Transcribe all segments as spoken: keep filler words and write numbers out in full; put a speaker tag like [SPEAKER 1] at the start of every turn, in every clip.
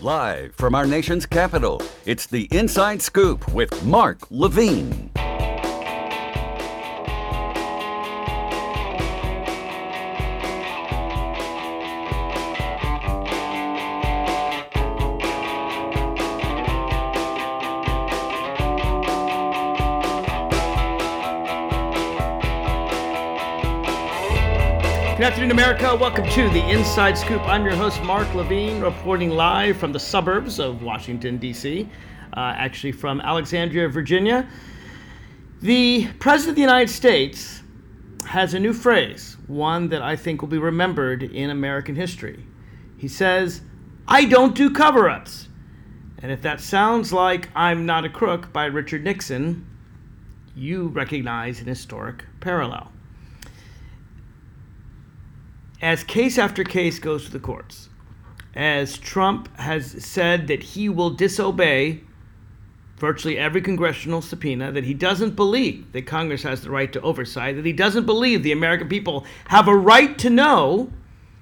[SPEAKER 1] Live from our nation's capital, it's the Inside Scoop with Mark Levine.
[SPEAKER 2] Good afternoon, America. Welcome to the Inside Scoop. I'm your host, Mark Levine, reporting live from the suburbs of Washington, D C, uh, actually from Alexandria, Virginia. The President of the United States has a new phrase, one that I think will be remembered in American history. He says, "I don't do cover-ups." And if that sounds like "I'm Not a Crook" by Richard Nixon, you recognize an historic parallel. As case after case goes to the courts, as Trump has said that he will disobey virtually every congressional subpoena, that he doesn't believe that Congress has the right to oversight, that he doesn't believe the American people have a right to know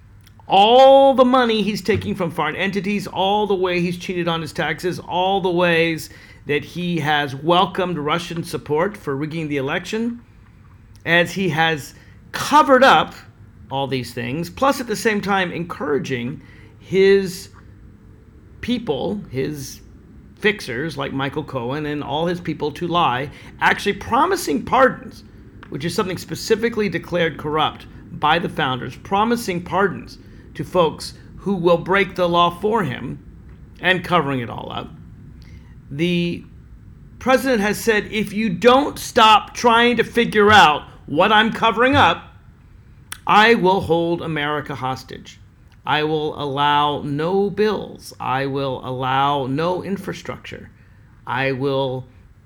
[SPEAKER 2] all the money he's taking from foreign entities, all the way he's cheated on his taxes, all the ways that he has welcomed Russian support for rigging the election, as he has covered up all these things, plus at the same time encouraging his people, his fixers like Michael Cohen and all his people to lie, actually promising pardons, which is something specifically declared corrupt by the founders, promising pardons to folks who will break the law for him and covering it all up. The president has said, if you don't stop trying to figure out what I'm covering up, I will hold America hostage. I will allow no bills. I will allow no infrastructure. I will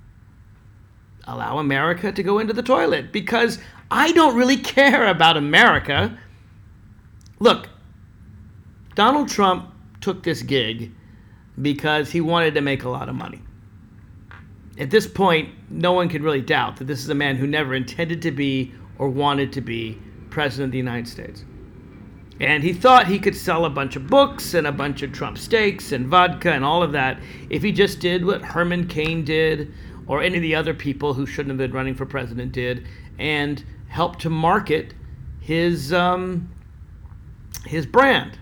[SPEAKER 2] allow America to go into the toilet because I don't really care about America. Look, Donald Trump took this gig because he wanted to make a lot of money. At this point, no one can really doubt that this is a man who never intended to be or wanted to be President of the United States. And he thought he could sell a bunch of books and a bunch of Trump steaks and vodka and all of that if he just did what Herman Cain did or any of the other people who shouldn't have been running for president did and helped to market his um, his brand.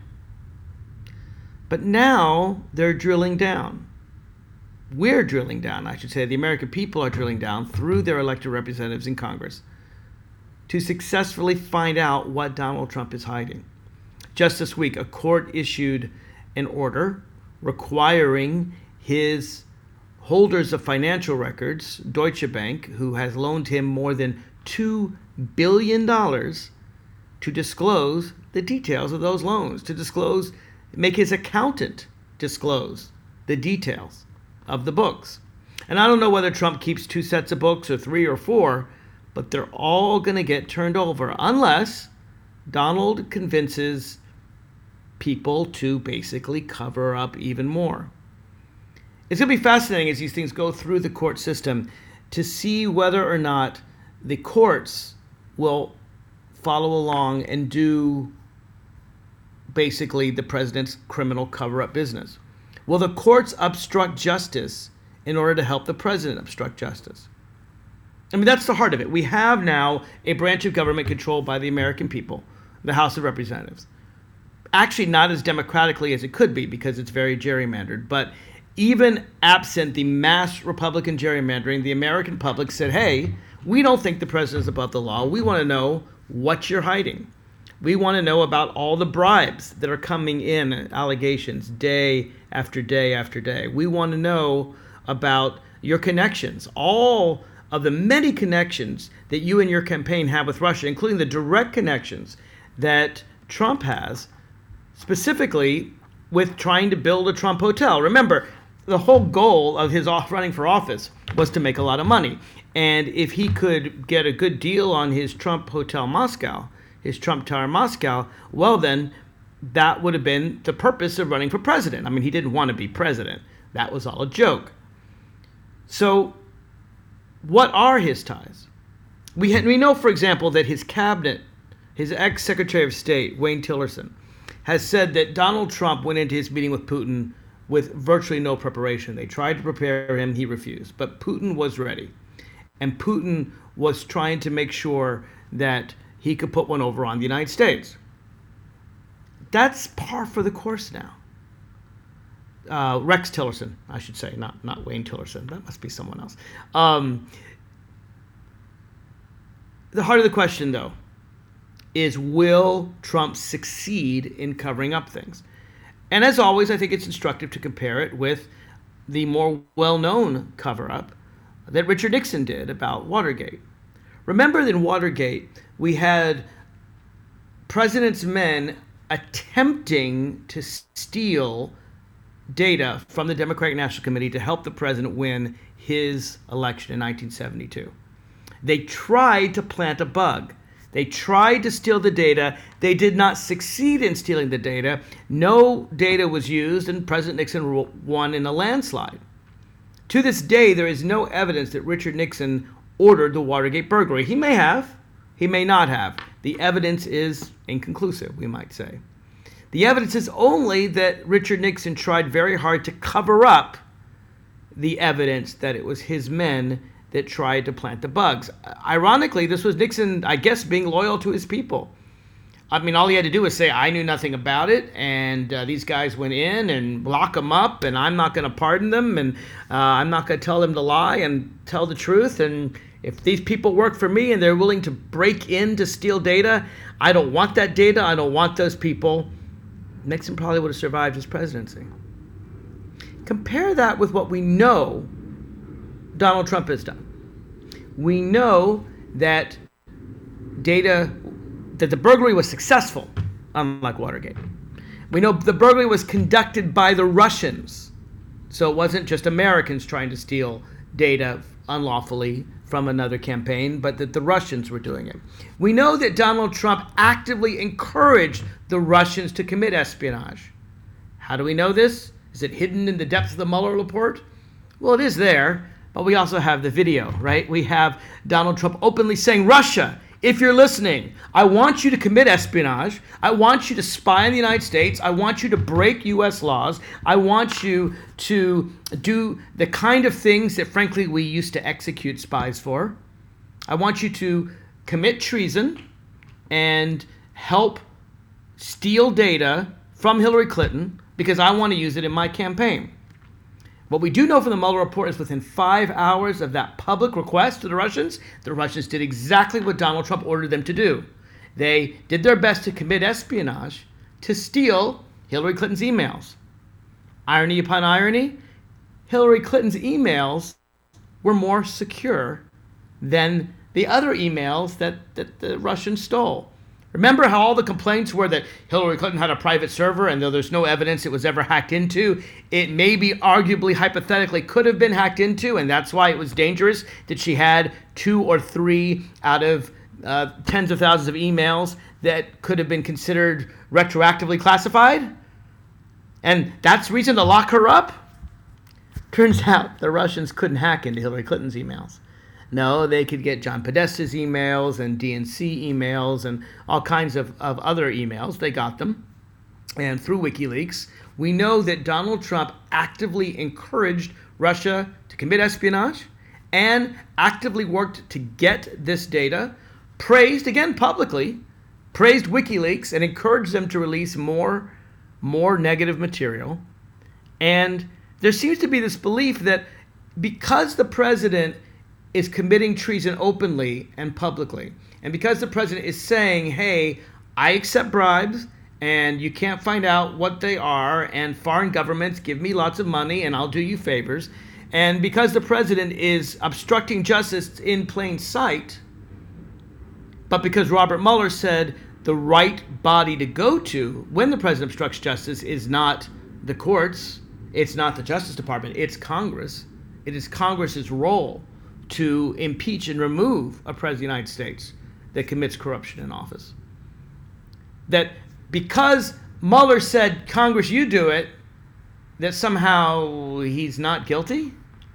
[SPEAKER 2] But now they're drilling down. We're drilling down, I should say. The American people are drilling down through their elected representatives in Congress to successfully find out what Donald Trump is hiding. Just this week, a court issued an order requiring his holders of financial records, Deutsche Bank, who has loaned him more than two billion dollars, to disclose the details of those loans, to disclose, make his accountant disclose the details of the books. And I don't know whether Trump keeps two sets of books or three or four, but they're all going to get turned over unless Donald convinces people to basically cover up even more. It's going to be fascinating as these things go through the court system to see whether or not the courts will follow along and do basically the president's criminal cover-up business. Will the courts obstruct justice in order to help the president obstruct justice? I mean, that's the heart of it. We have now a branch of government controlled by the American people, the House of Representatives. Actually, not as democratically as it could be because it's very gerrymandered. But even absent the mass Republican gerrymandering, the American public said, hey, we don't think the president is above the law. We want to know what you're hiding. We want to know about all the bribes that are coming in, allegations, day after day after day. We want to know about your connections, all of the many connections that you and your campaign have with Russia, including the direct connections that Trump has, specifically with trying to build a Trump hotel. Remember, the whole goal of his running for office was to make a lot of money. And if he could get a good deal on his Trump Hotel Moscow, his Trump Tower Moscow, well then, that would have been the purpose of running for president. I mean, he didn't want to be president. That was all a joke. So, what are his ties? We ha- we know, for example, that his cabinet, his ex-Secretary of State, Wayne Tillerson, has said that Donald Trump went into his meeting with Putin with virtually no preparation. They tried to prepare him, he refused. But Putin was ready. And Putin was trying to make sure that he could put one over on the United States. That's par for the course now. Uh, Rex Tillerson, I should say, not not Wayne Tillerson. That must be someone else. Um, the heart of the question, though, is will Trump succeed in covering up things? And as always, I think it's instructive to compare it with the more well-known cover-up that Richard Nixon did about Watergate. Remember that in Watergate, we had president's men attempting to steal data from the Democratic National Committee to help the president win his election in nineteen seventy-two. They tried to plant a bug. They tried to steal the data. They did not succeed in stealing the data. No data was used, and President Nixon won in a landslide. To this day, there is no evidence that Richard Nixon ordered the Watergate burglary. He may have. He may not have. The evidence is inconclusive, we might say. The evidence is only that Richard Nixon tried very hard to cover up the evidence that it was his men that tried to plant the bugs. Ironically, this was Nixon, I guess, being loyal to his people. I mean, all he had to do was say, I knew nothing about it, and uh, these guys went in and lock them up, and I'm not going to pardon them, and uh, I'm not going to tell them to lie and tell the truth, and if these people work for me and they're willing to break in to steal data, I don't want that data, I don't want those people. Nixon probably would have survived his presidency. Compare that with what we know Donald Trump has done. We know that data, that the burglary was successful, unlike Watergate. We know the burglary was conducted by the Russians. So it wasn't just Americans trying to steal data unlawfully from another campaign, but that the Russians were doing it. We know that Donald Trump actively encouraged the Russians to commit espionage. How do we know this? Is it hidden in the depths of the Mueller report? Well, it is there, but we also have the video, right? We have Donald Trump openly saying, Russia, if you're listening, I want you to commit espionage. I want you to spy on the United States. I want you to break U S laws. I want you to do the kind of things that, frankly, we used to execute spies for. I want you to commit treason and help steal data from Hillary Clinton because I want to use it in my campaign. What we do know from the Mueller report is within five hours of that public request to the Russians, the Russians did exactly what Donald Trump ordered them to do. They did their best to commit espionage to steal Hillary Clinton's emails. Irony upon irony, Hillary Clinton's emails were more secure than the other emails that, that the Russians stole. Remember how all the complaints were that Hillary Clinton had a private server, and though there's no evidence it was ever hacked into, it maybe arguably hypothetically could have been hacked into, and that's why it was dangerous that she had two or three out of uh, tens of thousands of emails that could have been considered retroactively classified? And that's reason to lock her up? Turns out the Russians couldn't hack into Hillary Clinton's emails. No, they could get John Podesta's emails and D N C emails and all kinds of, of other emails. They got them. And through WikiLeaks, we know that Donald Trump actively encouraged Russia to commit espionage and actively worked to get this data, praised, again publicly, praised WikiLeaks and encouraged them to release more, more negative material. And there seems to be this belief that because the president is committing treason openly and publicly, and because the president is saying, hey, I accept bribes, and you can't find out what they are, and foreign governments give me lots of money, and I'll do you favors, and because the president is obstructing justice in plain sight, but because Robert Mueller said the right body to go to when the president obstructs justice is not the courts, it's not the Justice Department, it's Congress. It is Congress's role to impeach and remove a president of the United States that commits corruption in office. That because Mueller said, Congress, you do it, that somehow he's not guilty?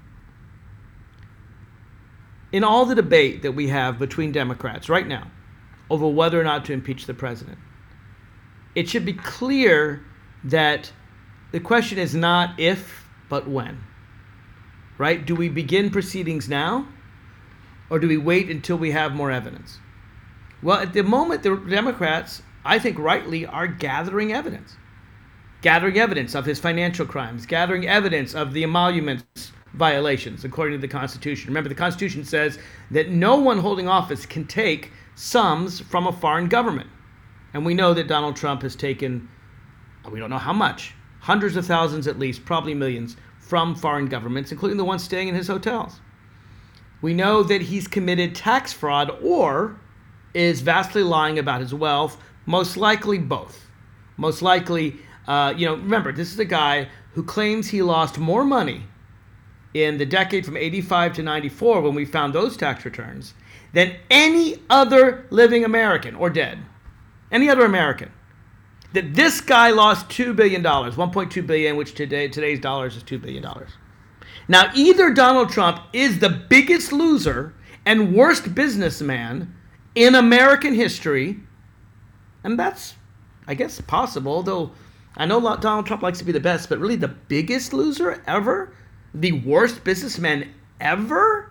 [SPEAKER 2] In all the debate that we have between Democrats right now over whether or not to impeach the president, it should be clear that the question is not if, but when. Right? Do we begin proceedings now, or do we wait until we have more evidence? Well, at the moment, the Democrats, I think rightly, are gathering evidence. Gathering evidence of his financial crimes, gathering evidence of the emoluments violations, according to the Constitution. Remember, the Constitution says that no one holding office can take sums from a foreign government. And we know that Donald Trump has taken, we don't know how much, hundreds of thousands at least, probably millions, from foreign governments, including the ones staying in his hotels. We know that he's committed tax fraud or is vastly lying about his wealth, most likely both. Most likely, uh, you know, remember, this is a guy who claims he lost more money in the decade from eighty-five to ninety-four, when we found those tax returns, than any other living American, or dead, any other American. That this guy lost two billion dollars, one point two billion dollars, which today today's dollars is two billion dollars. Now, either Donald Trump is the biggest loser and worst businessman in American history, and that's, I guess, possible, though I know Donald Trump likes to be the best, but really the biggest loser ever? The worst businessman ever?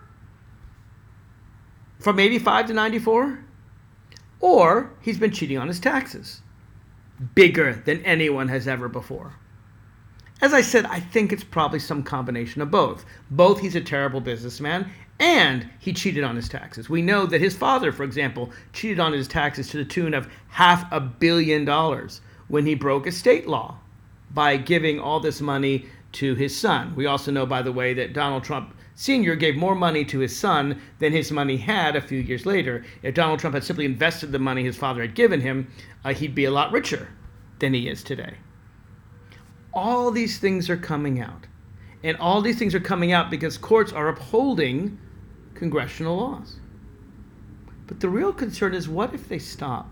[SPEAKER 2] From eighty-five to ninety-four? Or he's been cheating on his taxes. Bigger than anyone has ever before. As I said, I think it's probably some combination of both. Both he's a terrible businessman and he cheated on his taxes. We know that his father, for example, cheated on his taxes to the tune of half a billion dollars when he broke a state law by giving all this money to his son. We also know, by the way, that Donald Trump Senior gave more money to his son than his money had a few years later. If Donald Trump had simply invested the money his father had given him, uh, he'd be a lot richer than he is today. All these things are coming out. And all these things are coming out because courts are upholding congressional laws. But the real concern is, what if they stop?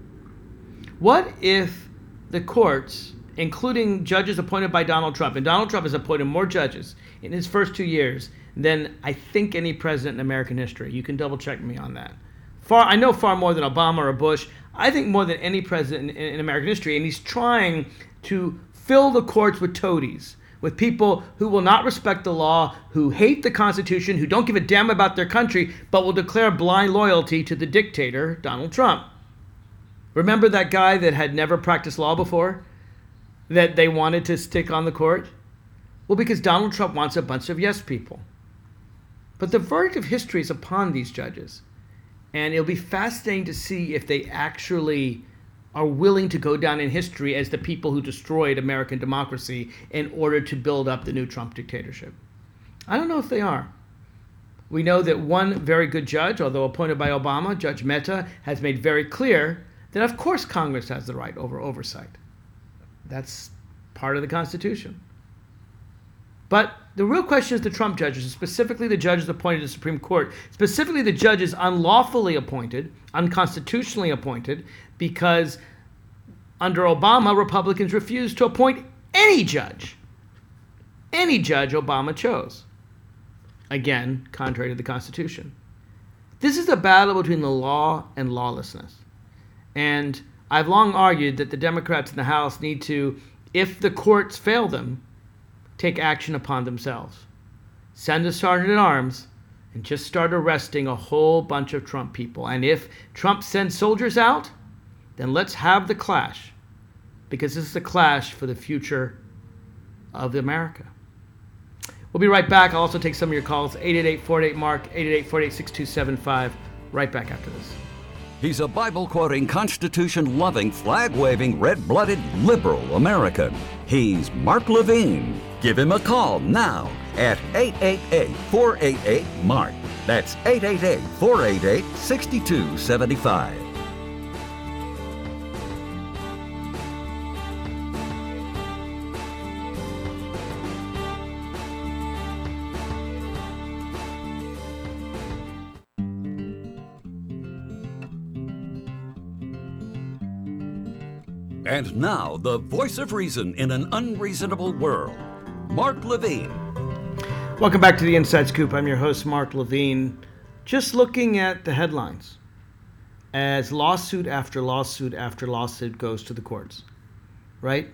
[SPEAKER 2] What if the courts, including judges appointed by Donald Trump, and Donald Trump has appointed more judges in his first two years than I think any president in American history. You can double check me on that. Far, I know far more than Obama or Bush. I think more than any president in, in American history. And he's trying to fill the courts with toadies, with people who will not respect the law, who hate the Constitution, who don't give a damn about their country, but will declare blind loyalty to the dictator, Donald Trump. Remember that guy that had never practiced law before, that they wanted to stick on the court? Well, because Donald Trump wants a bunch of yes people. But the verdict of history is upon these judges. And it'll be fascinating to see if they actually are willing to go down in history as the people who destroyed American democracy in order to build up the new Trump dictatorship. I don't know if they are. We know that one very good judge, although appointed by Obama, Judge Mehta, has made very clear that of course Congress has the right over oversight. That's part of the Constitution. But the real question is the Trump judges, specifically the judges appointed to the Supreme Court, specifically the judges unlawfully appointed, unconstitutionally appointed, because under Obama, Republicans refused to appoint any judge. Any judge Obama chose. Again, contrary to the Constitution. This is a battle between the law and lawlessness. And I've long argued that the Democrats in the House need to, if the courts fail them, take action upon themselves. Send a sergeant at arms and just start arresting a whole bunch of Trump people. And if Trump sends soldiers out, then let's have the clash, because this is a clash for the future of America. We'll be right back. I'll also take some of your calls. eight eight eight, four eight, MARK, eight eight eight, four eight, six two seven five. Right back after this.
[SPEAKER 1] He's a Bible-quoting, Constitution-loving, flag-waving, red-blooded, liberal American. He's Mark Levine. Give him a call now at eight eight eight, four eight eight, MARK. That's eight eight eight, four eight eight, six two seven five. And now, the voice of reason in an unreasonable world, Mark Levine.
[SPEAKER 2] Welcome back to the Inside Scoop. I'm your host, Mark Levine. Just looking at the headlines as lawsuit after lawsuit after lawsuit goes to the courts, right?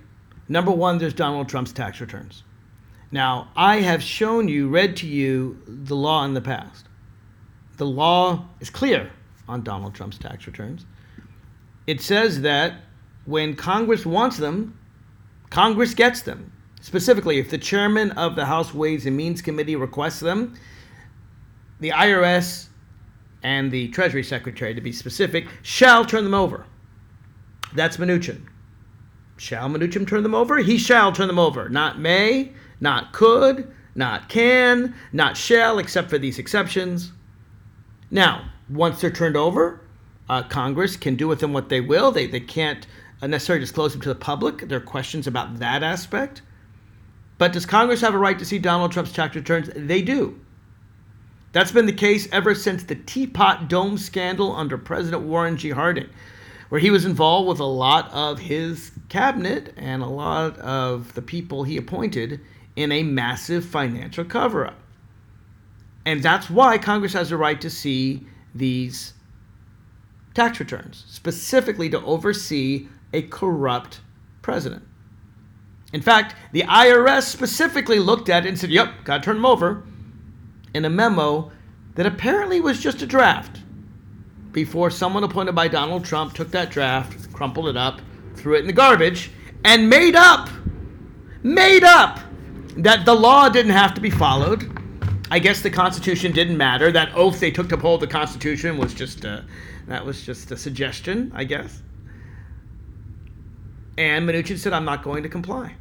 [SPEAKER 2] Number one, there's Donald Trump's tax returns. Now, I have shown you, read to you, the law in the past. The law is clear on Donald Trump's tax returns. It says that when Congress wants them, Congress gets them. Specifically, if the chairman of the House Ways and Means Committee requests them, the I R S and the Treasury Secretary, to be specific, shall turn them over. That's Mnuchin. Shall Mnuchin turn them over? He shall turn them over. Not may, not could, not can, not shall, except for these exceptions. Now, once they're turned over, uh, Congress can do with them what they will. They, they can't necessarily disclose them to the public. There are questions about that aspect. But does Congress have a right to see Donald Trump's tax returns? They do. That's been the case ever since the Teapot Dome scandal under President Warren G. Harding, where he was involved with a lot of his cabinet and a lot of the people he appointed in a massive financial cover-up. And that's why Congress has a right to see these tax returns, specifically to oversee a corrupt president. In fact, the I R S specifically looked at it and said, yep, got to turn them over, in a memo that apparently was just a draft before someone appointed by Donald Trump took that draft, crumpled it up, threw it in the garbage, and made up, made up that the law didn't have to be followed. I guess the Constitution didn't matter. That oath they took to uphold the Constitution was just a, that was just a suggestion, I guess. And Mnuchin said, I'm not going to comply.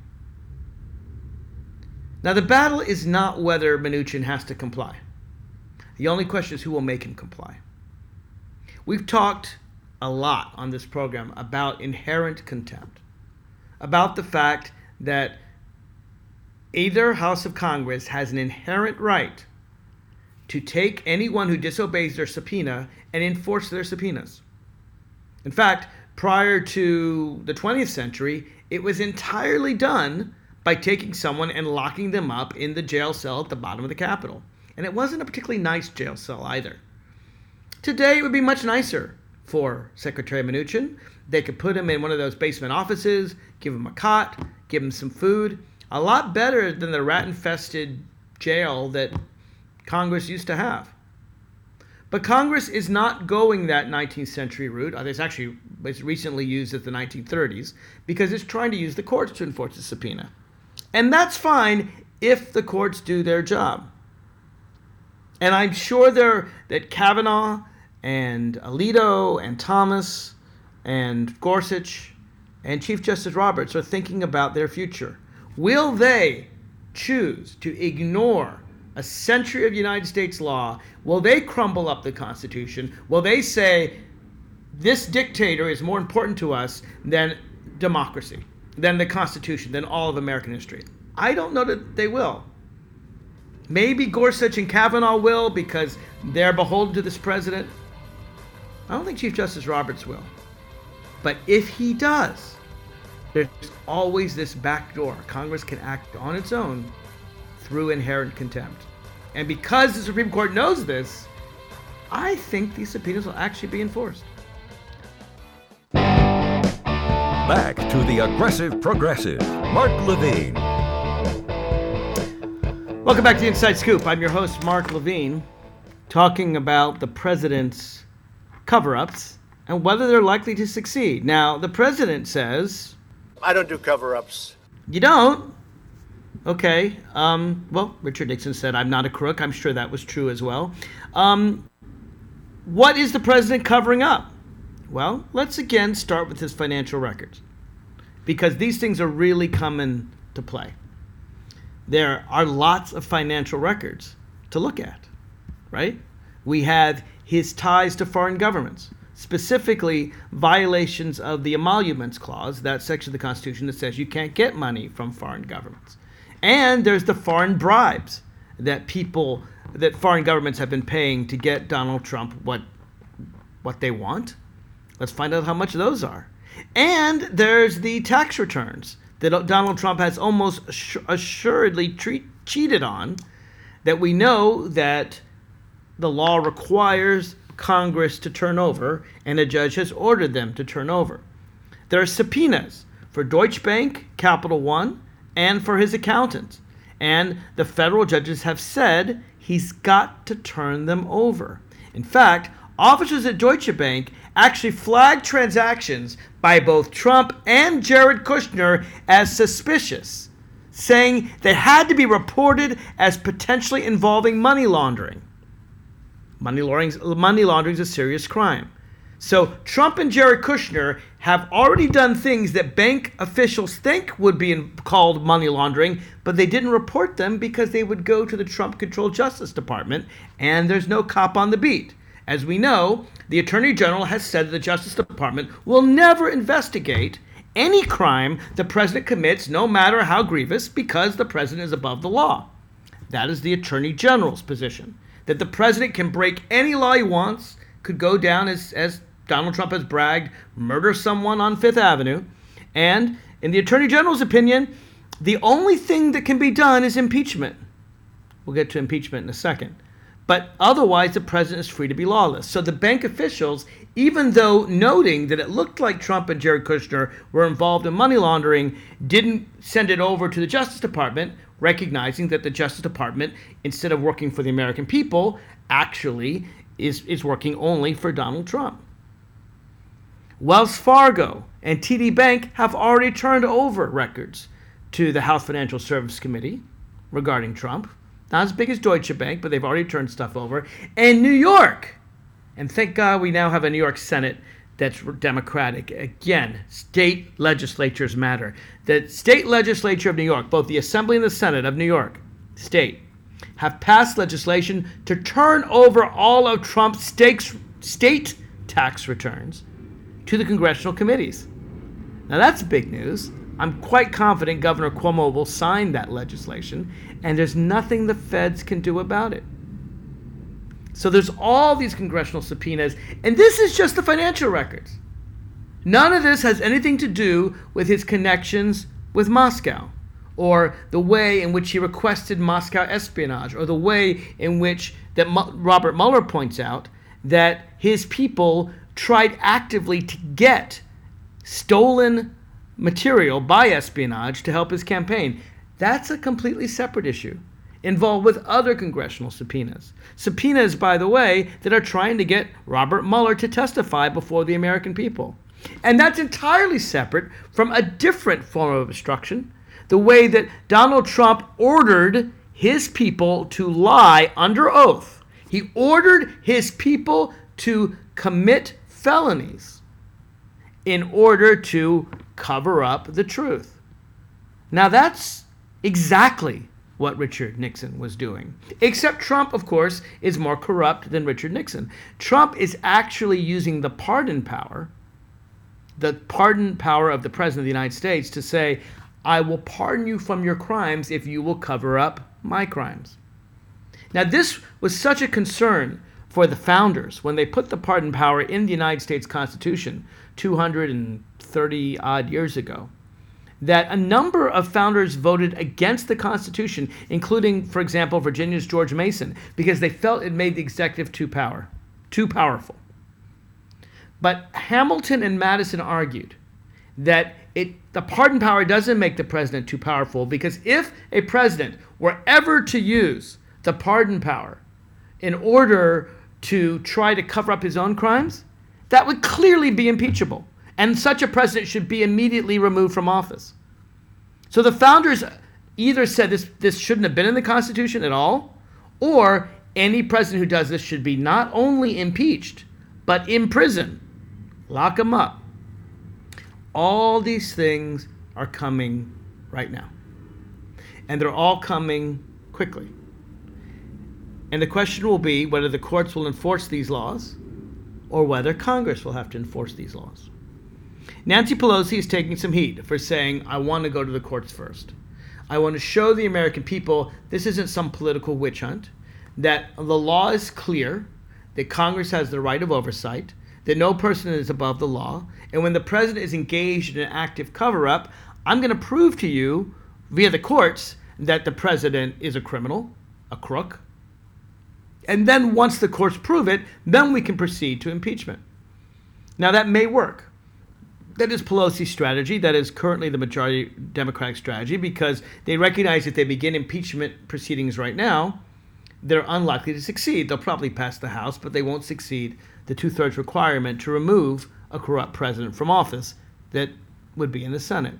[SPEAKER 2] Now, the battle is not whether Mnuchin has to comply. The only question is who will make him comply. We've talked a lot on this program about inherent contempt, about the fact that either House of Congress has an inherent right to take anyone who disobeys their subpoena and enforce their subpoenas. In fact, prior to the twentieth century, it was entirely done by taking someone and locking them up in the jail cell at the bottom of the Capitol. And it wasn't a particularly nice jail cell either. Today, it would be much nicer for Secretary Mnuchin. They could put him in one of those basement offices, give him a cot, give him some food. A lot better than the rat-infested jail that Congress used to have. But Congress is not going that nineteenth century route. It's actually it's recently used as the nineteen thirties because it's trying to use the courts to enforce the subpoena. And that's fine if the courts do their job. And I'm sure there that Kavanaugh and Alito and Thomas and Gorsuch and Chief Justice Roberts are thinking about their future. Will they choose to ignore a century of United States law? Will they crumble up the Constitution? Will they say, this dictator is more important to us than democracy, than the Constitution, than all of American history? I don't know that they will. Maybe Gorsuch and Kavanaugh will because they're beholden to this president. I don't think Chief Justice Roberts will. But if he does, there's always this back door. Congress can act on its own through inherent contempt. And because the Supreme Court knows this, I think these subpoenas will actually be enforced.
[SPEAKER 1] Back to the aggressive progressive, Mark Levine.
[SPEAKER 2] Welcome back to the Inside Scoop. I'm your host, Mark Levine, talking about the president's cover-ups and whether they're likely to succeed. Now, the president says...
[SPEAKER 3] I don't do cover-ups.
[SPEAKER 2] You don't? Okay. Um, well, Richard Nixon said, I'm not a crook. I'm sure that was true as well. Um, what is the president covering up? Well, let's again start with his financial records, because these things are really coming to play. There are lots of financial records to look at, right? We have his ties to foreign governments, specifically violations of the Emoluments Clause, that section of the Constitution that says you can't get money from foreign governments. And there's the foreign bribes that people, that foreign governments have been paying to get Donald Trump what, what they want. Let's find out how much those are. And there's the tax returns that Donald Trump has almost assuredly treat, cheated on, that we know that the law requires Congress to turn over, and a judge has ordered them to turn over. There are subpoenas for Deutsche Bank, Capital One, and for his accountant. And the federal judges have said he's got to turn them over. In fact, officers at Deutsche Bank actually flagged transactions by both Trump and Jared Kushner as suspicious, saying they had to be reported as potentially involving money laundering. Money laundering, money laundering is a serious crime. So Trump and Jared Kushner have already done things that bank officials think would be in, called money laundering, but they didn't report them because they would go to the Trump-controlled Justice Department, and there's no cop on the beat. As we know, the Attorney General has said that the Justice Department will never investigate any crime the president commits, no matter how grievous, because the president is above the law. That is the Attorney General's position, that the president can break any law he wants, could go down as, as Donald Trump has bragged, murder someone on Fifth Avenue, and in the Attorney General's opinion, the only thing that can be done is impeachment. We'll get to impeachment in a second. But otherwise, the president is free to be lawless. So the bank officials, even though noting that it looked like Trump and Jared Kushner were involved in money laundering, didn't send it over to the Justice Department, recognizing that the Justice Department, instead of working for the American people, actually is, is working only for Donald Trump. Wells Fargo and T D Bank have already turned over records to the House Financial Services Committee regarding Trump. Not as big as Deutsche Bank, but they've already turned stuff over. And New York, and thank God we now have a New York Senate that's Democratic. Again, state legislatures matter. The state legislature of New York, both the Assembly and the Senate of New York State, have passed legislation to turn over all of Trump's stakes, state tax returns to the congressional committees. Now that's big news. I'm quite confident Governor Cuomo will sign that legislation, and there's nothing the feds can do about it. So there's all these congressional subpoenas, and this is just the financial records. None of this has anything to do with his connections with Moscow, or the way in which he requested Moscow espionage, or the way in which that Mo- Robert Mueller points out that his people tried actively to get stolen material by espionage to help his campaign. That's a completely separate issue, involved with other congressional subpoenas. Subpoenas, by the way, that are trying to get Robert Mueller to testify before the American people. And that's entirely separate from a different form of obstruction, the way that Donald Trump ordered his people to lie under oath. He ordered his people to commit felonies in order to cover up the truth. Now that's exactly what Richard Nixon was doing. Except Trump, of course, is more corrupt than Richard Nixon. Trump is actually using the pardon power, the pardon power of the President of the United States to say, I will pardon you from your crimes if you will cover up my crimes. Now this was such a concern for the founders when they put the pardon power in the United States Constitution two hundred thirty odd years ago, that a number of founders voted against the Constitution, including, for example, Virginia's George Mason, because they felt it made the executive too power, too powerful. But Hamilton and Madison argued that it, the pardon power doesn't make the president too powerful, because if a president were ever to use the pardon power in order to try to cover up his own crimes, that would clearly be impeachable. And such a president should be immediately removed from office. So the founders either said this, this shouldn't have been in the Constitution at all, or any president who does this should be not only impeached, but imprisoned. Lock him up. All these things are coming right now. And they're all coming quickly. And the question will be whether the courts will enforce these laws or whether Congress will have to enforce these laws. Nancy Pelosi is taking some heat for saying, I want to go to the courts first. I want to show the American people this isn't some political witch hunt, that the law is clear, that Congress has the right of oversight, that no person is above the law, and when the president is engaged in an active cover-up, I'm going to prove to you via the courts that the president is a criminal, a crook. And then once the courts prove it, then we can proceed to impeachment. Now that may work. That is Pelosi's strategy. That is currently the majority Democratic strategy, because they recognize if they begin impeachment proceedings right now, they're unlikely to succeed. They'll probably pass the House, but they won't succeed the two-thirds requirement to remove a corrupt president from office that would be in the Senate.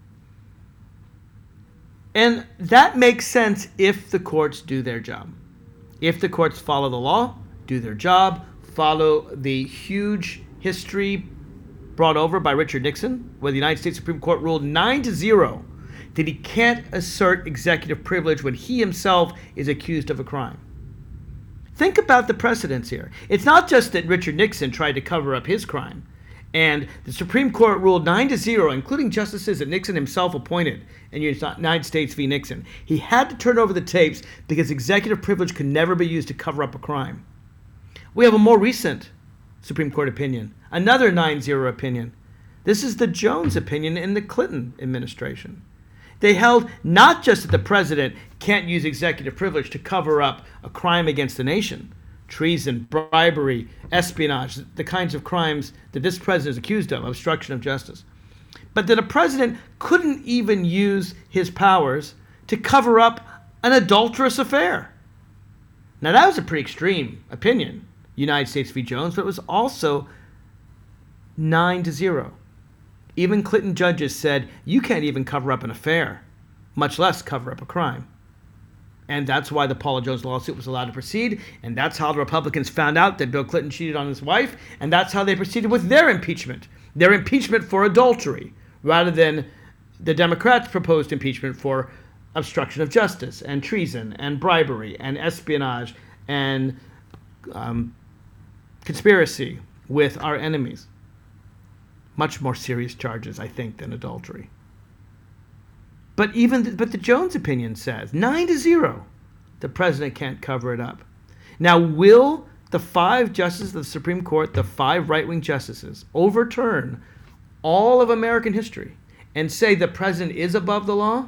[SPEAKER 2] And that makes sense if the courts do their job. If the courts follow the law, do their job, follow the huge history brought over by Richard Nixon, where the United States Supreme Court ruled nine to zero that he can't assert executive privilege when he himself is accused of a crime. Think about the precedents here. It's not just that Richard Nixon tried to cover up his crime, and the Supreme Court ruled nine to zero, including justices that Nixon himself appointed in United States v. Nixon. He had to turn over the tapes because executive privilege could never be used to cover up a crime. We have a more recent Supreme Court opinion, another nine zero opinion. This is the Jones opinion in the Clinton administration. They held not just that the president can't use executive privilege to cover up a crime against the nation, treason, bribery, espionage, the kinds of crimes that this president is accused of, obstruction of justice, but that a president couldn't even use his powers to cover up an adulterous affair. Now, that was a pretty extreme opinion, United States v. Jones, but it was also nine to zero. Even Clinton judges said, you can't even cover up an affair, much less cover up a crime. And that's why the Paula Jones lawsuit was allowed to proceed, and that's how the Republicans found out that Bill Clinton cheated on his wife, and that's how they proceeded with their impeachment, their impeachment for adultery, rather than the Democrats' proposed impeachment for obstruction of justice and treason and bribery and espionage and um, conspiracy with our enemies. Much more serious charges, I think, than adultery. But even the, but the Jones opinion says nine to zero, the president can't cover it up. Now, will the five justices of the Supreme Court, the five right-wing justices, overturn all of American history and say the president is above the law?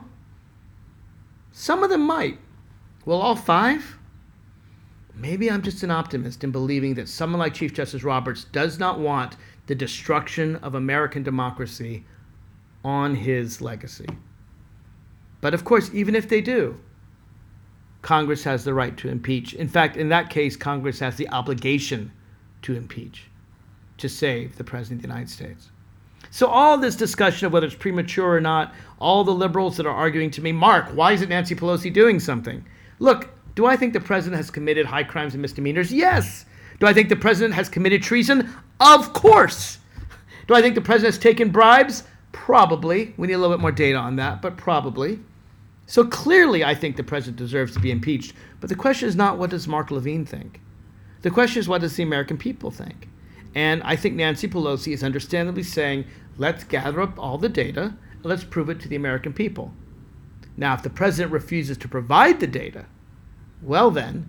[SPEAKER 2] Some of them might. Will all five? Maybe I'm just an optimist in believing that someone like Chief Justice Roberts does not want the destruction of American democracy on his legacy. But of course, even if they do, Congress has the right to impeach. In fact, in that case, Congress has the obligation to impeach, to save the President of the United States. So all this discussion of whether it's premature or not, all the liberals that are arguing to me, Mark, why isn't Nancy Pelosi doing something? Look, do I think the president has committed high crimes and misdemeanors? Yes. Do I think the president has committed treason? Of course. Do I think the president has taken bribes? Probably. We need a little bit more data on that, but probably. So clearly, I think the president deserves to be impeached. But the question is not what does Mark Levine think. The question is what does the American people think. And I think Nancy Pelosi is understandably saying, let's gather up all the data and let's prove it to the American people. Now, if the president refuses to provide the data, well then,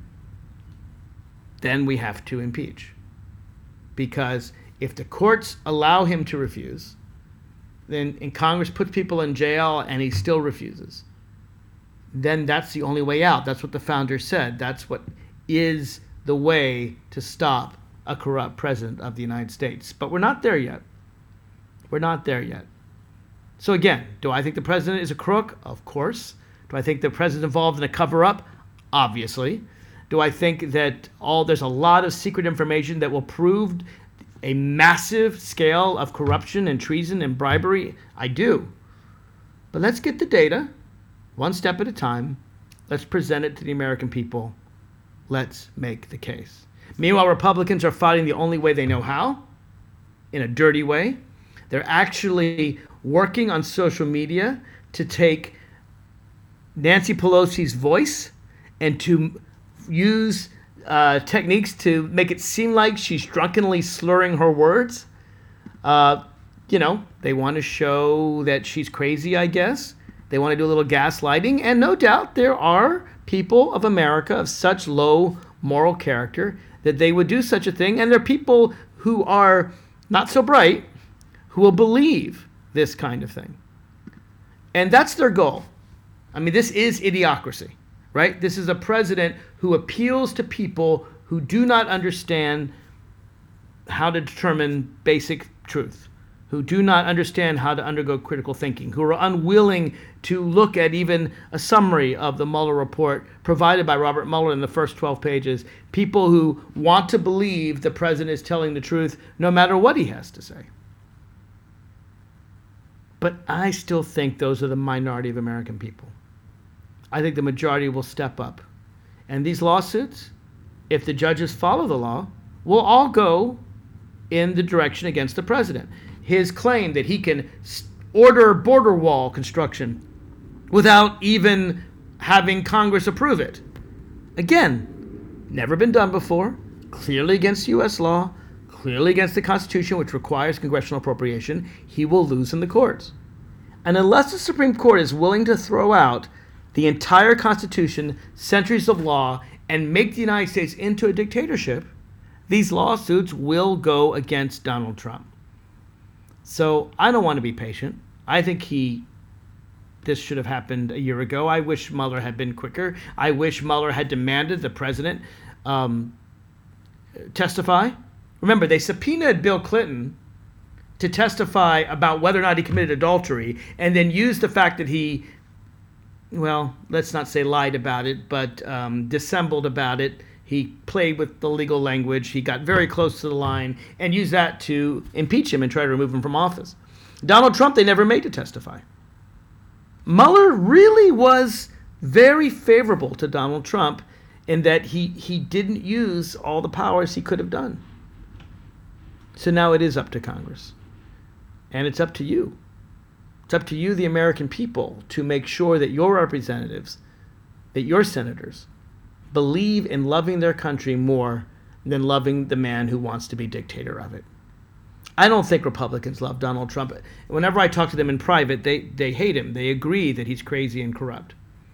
[SPEAKER 2] then we have to impeach. Because if the courts allow him to refuse, then and Congress puts people in jail and he still refuses, then that's the only way out. That's what the founders said. That's what is the way to stop a corrupt president of the United States. But we're not there yet. We're not there yet. So again, do I think the president is a crook? Of course. Do I think the president's involved in a cover-up? Obviously. Do I think that all there's a lot of secret information that will prove a massive scale of corruption and treason and bribery? I do. But let's get the data, one step at a time. Let's present it to the American people. Let's make the case. Meanwhile, Republicans are fighting the only way they know how, in a dirty way. They're actually working on social media to take Nancy Pelosi's voice and to use uh, techniques to make it seem like she's drunkenly slurring her words. Uh, you know, they want to show that she's crazy, I guess. They want to do a little gaslighting. And no doubt there are people of America of such low moral character that they would do such a thing. And there are people who are not so bright who will believe this kind of thing. And that's their goal. I mean, this is idiocracy, right? This is a president who appeals to people who do not understand how to determine basic truth. who do not understand how to undergo critical thinking, who are unwilling to look at even a summary of the Mueller report provided by Robert Mueller in the first twelve pages, people who want to believe the president is telling the truth no matter what he has to say. But I still think those are the minority of American people. I think the majority will step up. And these lawsuits, if the judges follow the law, will all go in the direction against the president. His claim that he can order border wall construction without even having Congress approve it. Again, never been done before, clearly against U S law, clearly against the Constitution, which requires congressional appropriation. He will lose in the courts. And unless the Supreme Court is willing to throw out the entire Constitution, centuries of law, and make the United States into a dictatorship, these lawsuits will go against Donald Trump. So I don't want to be patient. I think he, this should have happened a year ago. I wish Mueller had been quicker. I wish Mueller had demanded the president um, testify. Remember, they subpoenaed Bill Clinton to testify about whether or not he committed adultery, and then used the fact that he, well, let's not say lied about it, but um, dissembled about it. He played with the legal language. He got very close to the line and used that to impeach him and try to remove him from office. Donald Trump, they never made to testify. Mueller really was very favorable to Donald Trump in that he, he didn't use all the powers he could have done. So now it is up to Congress. And it's up to you. It's up to you, the American people, to make sure that your representatives, that your senators, believe in loving their country more than loving the man who wants to be dictator of it. I don't think Republicans love Donald Trump. Whenever I talk to them in private, they, they hate him. They agree that he's crazy and corrupt.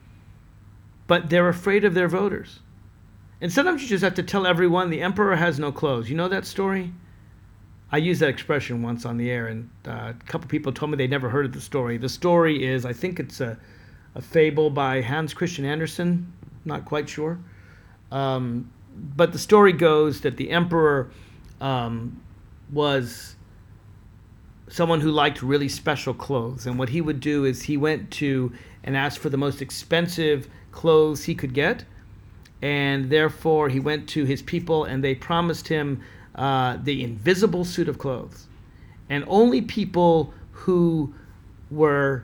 [SPEAKER 2] But they're afraid of their voters. And sometimes you just have to tell everyone the emperor has no clothes. You know that story? I used that expression once on the air, and uh, a couple people told me they never heard of the story. The story is, I think it's a, a fable by Hans Christian Andersen. Not quite sure. Um, but the story goes that the emperor um, was someone who liked really special clothes. And what he would do is he went to and asked for the most expensive clothes he could get. And therefore, he went to his people and they promised him uh, the invisible suit of clothes. And only people who were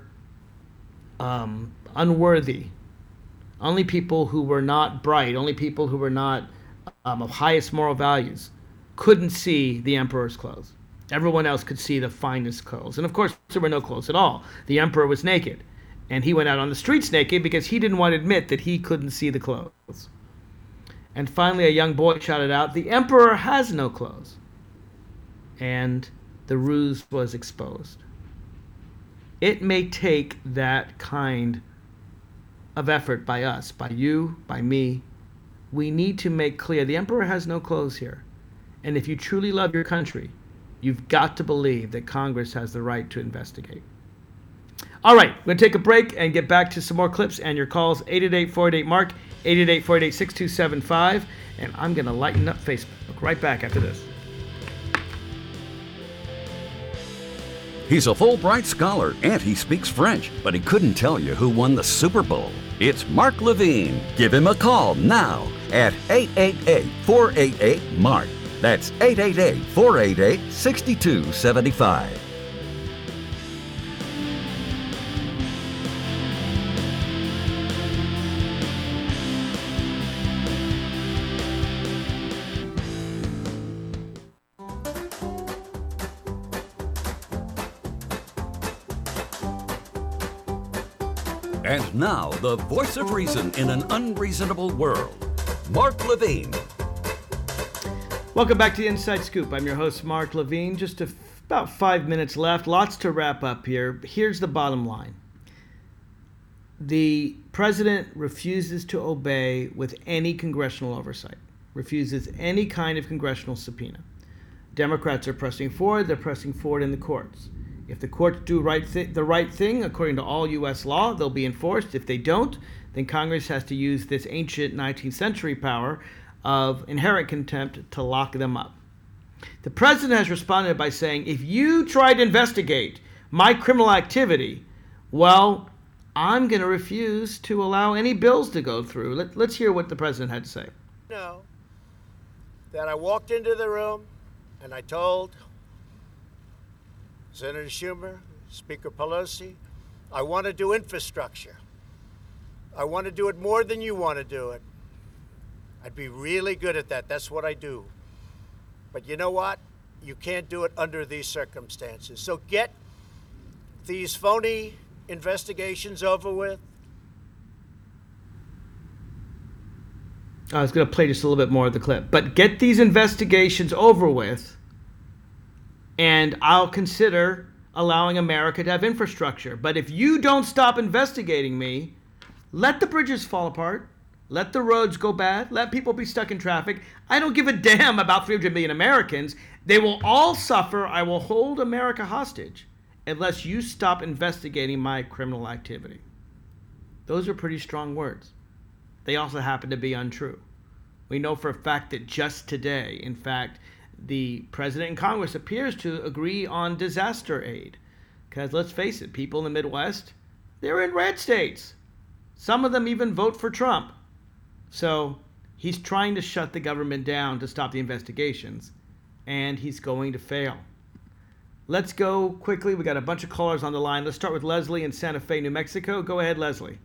[SPEAKER 2] um, unworthy, only people who were not bright, only people who were not um, of highest moral values couldn't see the emperor's clothes. Everyone else could see the finest clothes. And of course, there were no clothes at all. The emperor was naked. And he went out on the streets naked because he didn't want to admit that he couldn't see the clothes. And finally, a young boy shouted out, "The emperor has no clothes." And the ruse was exposed. It may take that kind of effort by us, by you, by me. We need to make clear the emperor has no clothes here. And if you truly love your country, you've got to believe that Congress has the right to investigate. All right, we're going to take a break and get back to some more clips and your calls. eight eight eight, four eight eight, M A R K, eight eight eight, four eight eight, six two seven five. And I'm going to lighten up Facebook. Right back after this.
[SPEAKER 1] He's a Fulbright scholar and he speaks French, but he couldn't tell you who won the Super Bowl. It's Mark Levine. Give him a call now at eight eight eight, four eight eight, M A R K. That's eight eight eight, four eight eight, six two seven five. And now, the voice of reason in an unreasonable world, Mark Levine.
[SPEAKER 2] Welcome back to the Inside Scoop. I'm your host, Mark Levine. Just a, about five minutes left. Lots to wrap up here. Here's the bottom line. The president refuses to obey with any congressional oversight, refuses any kind of congressional subpoena. Democrats are pressing forward. They're pressing forward in the courts. If the courts do right th- the right thing, according to all U S law, they'll be enforced. If they don't, then Congress has to use this ancient nineteenth century power of inherent contempt to lock them up. The president has responded by saying, if you try to investigate my criminal activity, well, I'm going to refuse to allow any bills to go through. Let, let's hear what the president had to say.
[SPEAKER 3] No, that I walked into the room and I told Senator Schumer, Speaker Pelosi, I want to do infrastructure. I want to do it more than you want to do it. I'd be really good at that. That's what I do. But you know what? You can't do it under these circumstances. So get these phony investigations over with.
[SPEAKER 2] I was going to play just a little bit more of the clip. But get these investigations over with, and I'll consider allowing America to have infrastructure. But if you don't stop investigating me, let the bridges fall apart. Let the roads go bad. Let people be stuck in traffic. I don't give a damn about three hundred million Americans. They will all suffer. I will hold America hostage unless you stop investigating my criminal activity. Those are pretty strong words. They also happen to be untrue. We know for a fact that just today, in fact, the president and Congress appears to agree on disaster aid. Because let's face it, people in the Midwest, they're in red states. Some of them even vote for Trump. So he's trying to shut the government down to stop the investigations, and he's going to fail. Let's go quickly. We got a bunch of callers on the line. Let's start with Leslie in Santa Fe, New Mexico. Go ahead, Leslie.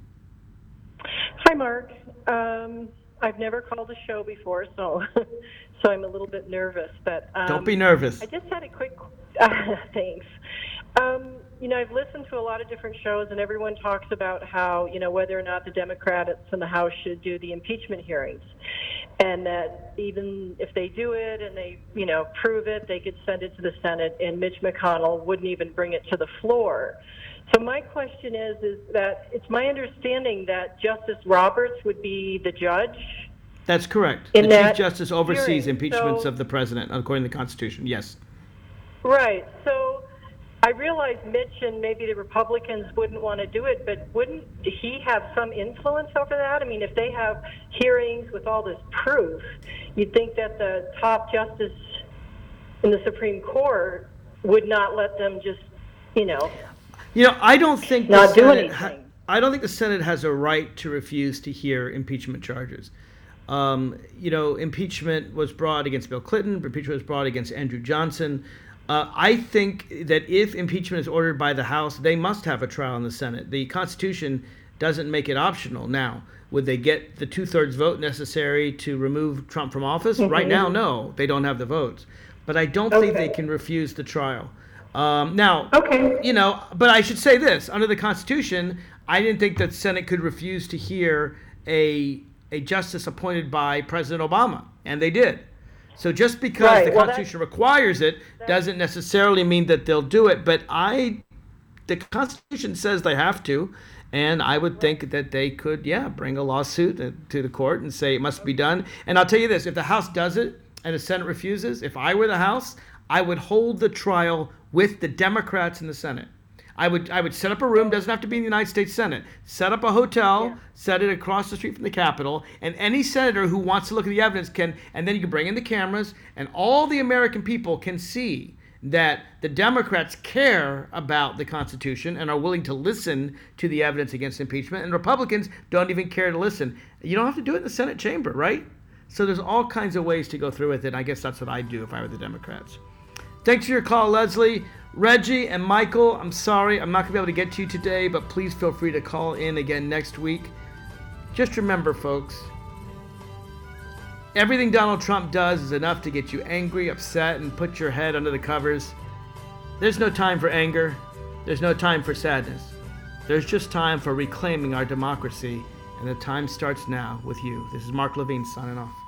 [SPEAKER 4] Hi, Mark. Um, I've never called a show before, so so I'm a little bit nervous. But um,
[SPEAKER 2] don't be nervous.
[SPEAKER 4] I just had a quick. Uh, thanks. Um, you know, I've listened to a lot of different shows, and everyone talks about how, you know, whether or not the Democrats in the House should do the impeachment hearings, and that even if they do it and they, you know, prove it, they could send it to the Senate, and Mitch McConnell wouldn't even bring it to the floor. So my question is, is that it's my understanding that Justice Roberts would be the judge.
[SPEAKER 2] That's correct.
[SPEAKER 4] In
[SPEAKER 2] the
[SPEAKER 4] that
[SPEAKER 2] Chief Justice oversees
[SPEAKER 4] hearing.
[SPEAKER 2] impeachments
[SPEAKER 4] So,
[SPEAKER 2] of the president, according to the Constitution. Yes.
[SPEAKER 4] Right. So I realize Mitch and maybe the Republicans wouldn't want to do it, but wouldn't he have some influence over that? I mean, if they have hearings with all this proof, you'd think that the top justice in the Supreme Court would not let them just, you know,
[SPEAKER 2] You know, I don't think
[SPEAKER 4] not
[SPEAKER 2] the
[SPEAKER 4] do
[SPEAKER 2] Senate
[SPEAKER 4] anything.
[SPEAKER 2] ha- I don't think the Senate has a right to refuse to hear impeachment charges. Um, you know, impeachment was brought against Bill Clinton. Impeachment was brought against Andrew Johnson. Uh, I think that if impeachment is ordered by the House, they must have a trial in the Senate. The Constitution doesn't make it optional. Now, would they get the two-thirds vote necessary to remove Trump from office? Mm-hmm. Right now, no, they don't have the votes. But I don't okay. think they can refuse the trial. Um, now, okay. you know, but I should say this. Under the Constitution, I didn't think that the Senate could refuse to hear a a justice appointed by President Obama, and they did. So just because
[SPEAKER 4] right.
[SPEAKER 2] the
[SPEAKER 4] well,
[SPEAKER 2] Constitution requires it doesn't necessarily mean that they'll do it. But I, the Constitution says they have to, and I would think that they could, yeah, bring a lawsuit to the court and say it must be done. And I'll tell you this, if the House does it and the Senate refuses, if I were the House, I would hold the trial with the Democrats in the Senate. I would I would set up a room, doesn't have to be in the United States Senate. Set up a hotel, yeah. set it across the street from the Capitol, and any senator who wants to look at the evidence can, and then you can bring in the cameras, and all the American people can see that the Democrats care about the Constitution and are willing to listen to the evidence against impeachment, and Republicans don't even care to listen. You don't have to do it in the Senate chamber, right? So there's all kinds of ways to go through with it. I guess that's what I'd do if I were the Democrats. Thanks for your call, Leslie. Reggie and Michael, I'm sorry, I'm not going to be able to get to you today, but please feel free to call in again next week. Just remember, folks, everything Donald Trump does is enough to get you angry, upset, and put your head under the covers. There's no time for anger. There's no time for sadness. There's just time for reclaiming our democracy, and the time starts now with you. This is Mark Levine signing off.